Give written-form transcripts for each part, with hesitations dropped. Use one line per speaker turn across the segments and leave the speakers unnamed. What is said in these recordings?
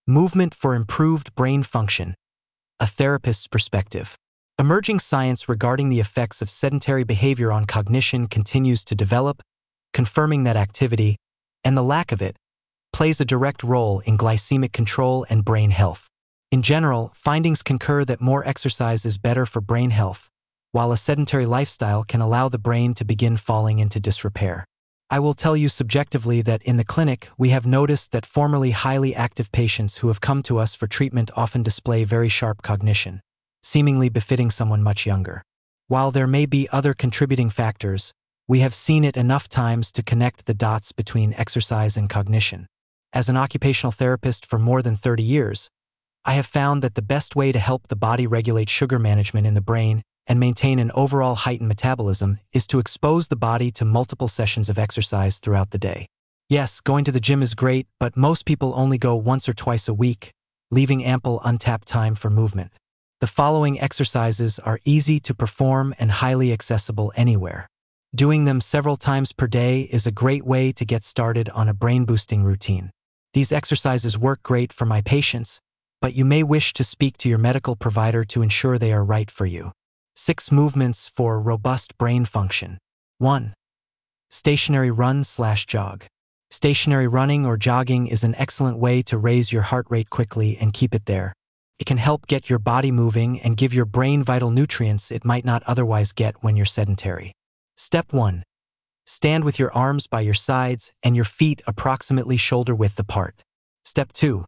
Movement for improved brain function. A therapist's perspective. Emerging science regarding the effects of sedentary behavior on cognition continues to develop, confirming that activity, and the lack of it, plays a direct role in glycemic control and brain health. In general, findings concur that more exercise is better for brain health, while a sedentary lifestyle can allow the brain to begin falling into disrepair. I will tell you subjectively that in the clinic, we have noticed that formerly highly active patients who have come to us for treatment often display very sharp cognition, seemingly befitting someone much younger. While there may be other contributing factors, we have seen it enough times to connect the dots between exercise and cognition. As an occupational therapist for more than 30 years, I have found that the best way to help the body regulate sugar management in the brain and maintain an overall heightened metabolism is to expose the body to multiple sessions of exercise throughout the day. Yes, going to the gym is great, but most people only go once or twice a week, leaving ample untapped time for movement. The following exercises are easy to perform and highly accessible anywhere. Doing them several times per day is a great way to get started on a brain-boosting routine. These exercises work great for my patients, but you may wish to speak to your medical provider to ensure they are right for you. 6 movements for robust brain function. 1. Stationary run/jog. Stationary running or jogging is an excellent way to raise your heart rate quickly and keep it there. It can help get your body moving and give your brain vital nutrients it might not otherwise get when you're sedentary. Step 1. Stand with your arms by your sides and your feet approximately shoulder width apart. Step 2.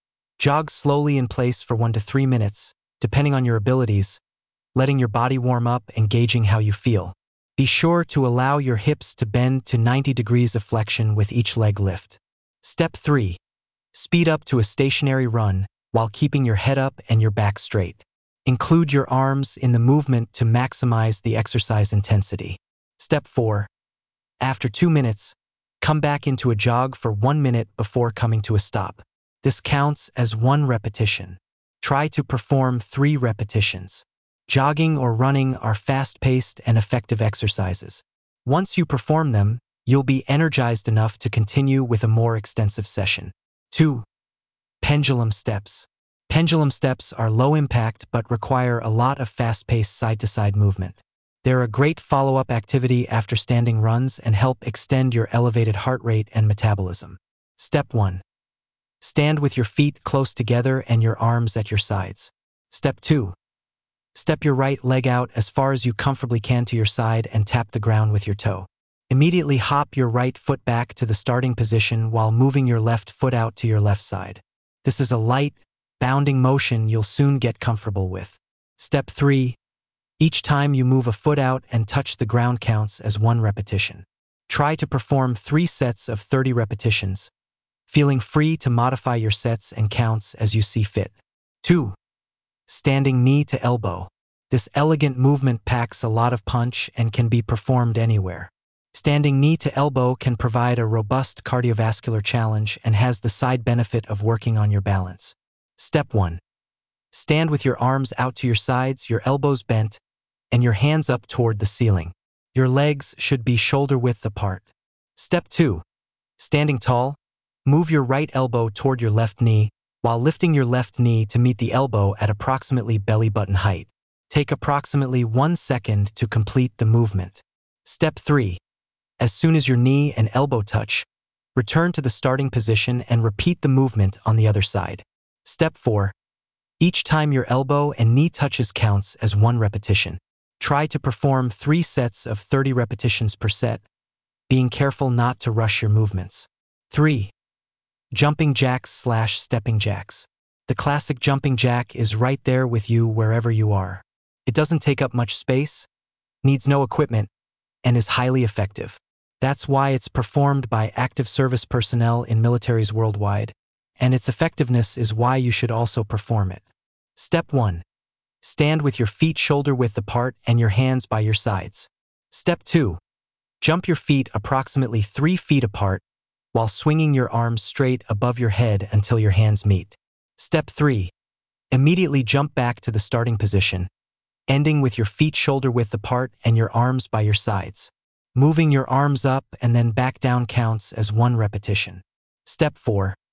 Jog slowly in place for 1 to 3 minutes, depending on your abilities, letting your body warm up and gauging how you feel. Be sure to allow your hips to bend to 90 degrees of flexion with each leg lift. Step 3. Speed up to a stationary run while keeping your head up and your back straight. Include your arms in the movement to maximize the exercise intensity. Step 4. After 2 minutes, come back into a jog for 1 minute before coming to a stop. This counts as 1 repetition. Try to perform 3 repetitions. Jogging or running are fast-paced and effective exercises. Once you perform them, you'll be energized enough to continue with a more extensive session. 2. Pendulum steps. Pendulum steps are low impact but require a lot of fast-paced side-to-side movement. They're a great follow-up activity after standing runs and help extend your elevated heart rate and metabolism. Step 1. Stand with your feet close together and your arms at your sides. Step 2. Step your right leg out as far as you comfortably can to your side and tap the ground with your toe. Immediately hop your right foot back to the starting position while moving your left foot out to your left side. This is a light, bounding motion you'll soon get comfortable with. Step 3. Each time you move a foot out and touch the ground counts as 1 repetition. Try to perform 3 sets of 30 repetitions, feeling free to modify your sets and counts as you see fit. 2. Standing knee to elbow. This elegant movement packs a lot of punch and can be performed anywhere. Standing knee to elbow can provide a robust cardiovascular challenge and has the side benefit of working on your balance. Step 1. Stand with your arms out to your sides, your elbows bent, and your hands up toward the ceiling. Your legs should be shoulder width apart. Step 2. Standing tall, move your right elbow toward your left knee, while lifting your left knee to meet the elbow at approximately belly button height. Take approximately 1 second to complete the movement. Step 3. As soon as your knee and elbow touch, return to the starting position and repeat the movement on the other side. Step 4. Each time your elbow and knee touches counts as 1 repetition. Try to perform 3 sets of 30 repetitions per set, being careful not to rush your movements. 3. Jumping jacks/stepping jacks. The classic jumping jack is right there with you wherever you are. It doesn't take up much space, needs no equipment, and is highly effective. That's why it's performed by active service personnel in militaries worldwide, and its effectiveness is why you should also perform it. Step 1. Stand with your feet shoulder width apart and your hands by your sides. Step 2. Jump your feet approximately 3 feet apart while swinging your arms straight above your head until your hands meet. Step 3. Immediately jump back to the starting position, ending with your feet shoulder width apart and your arms by your sides. Moving your arms up and then back down counts as 1 repetition. Step 4.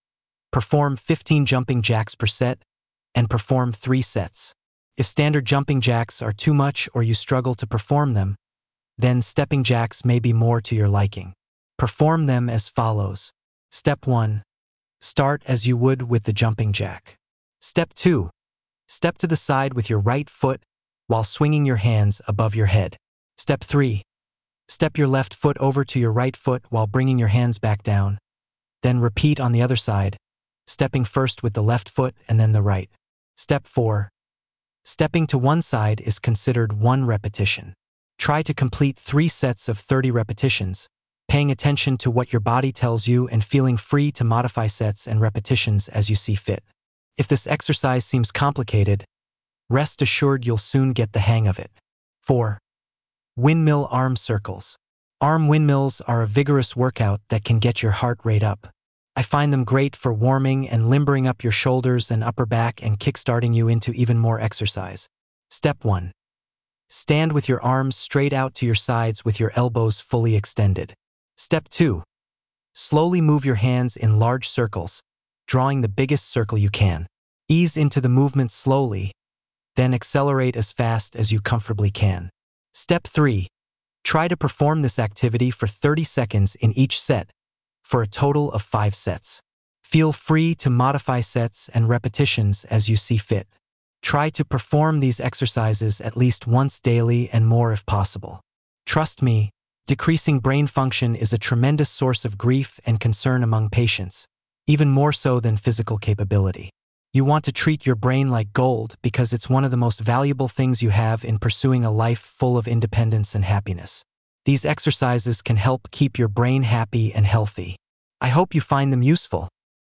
Perform 15 jumping jacks per set and perform 3 sets. If standard jumping jacks are too much or you struggle to perform them, then stepping jacks may be more to your liking. Perform them as follows. Step 1. Start as you would with the jumping jack. Step 2. Step to the side with your right foot while swinging your hands above your head. Step 3. Step your left foot over to your right foot while bringing your hands back down. Then repeat on the other side, stepping first with the left foot and then the right. Step 4. Stepping to one side is considered 1 repetition. Try to complete 3 sets of 30 repetitions, paying attention to what your body tells you and feeling free to modify sets and repetitions as you see fit. If this exercise seems complicated, rest assured you'll soon get the hang of it. 4. Windmill arm circles. Arm windmills are a vigorous workout that can get your heart rate up. I find them great for warming and limbering up your shoulders and upper back and kickstarting you into even more exercise. Step 1. Stand with your arms straight out to your sides with your elbows fully extended. Step 2. Slowly move your hands in large circles, drawing the biggest circle you can. Ease into the movement slowly, then accelerate as fast as you comfortably can. Step 3. Try to perform this activity for 30 seconds in each set, for a total of 5 sets. Feel free to modify sets and repetitions as you see fit. Try to perform these exercises at least once daily and more if possible. Trust me, decreasing brain function is a tremendous source of grief and concern among patients, even more so than physical capability. You want to treat your brain like gold because it's one of the most valuable things you have in pursuing a life full of independence and happiness. These exercises can help keep your brain happy and healthy. I hope you find them useful.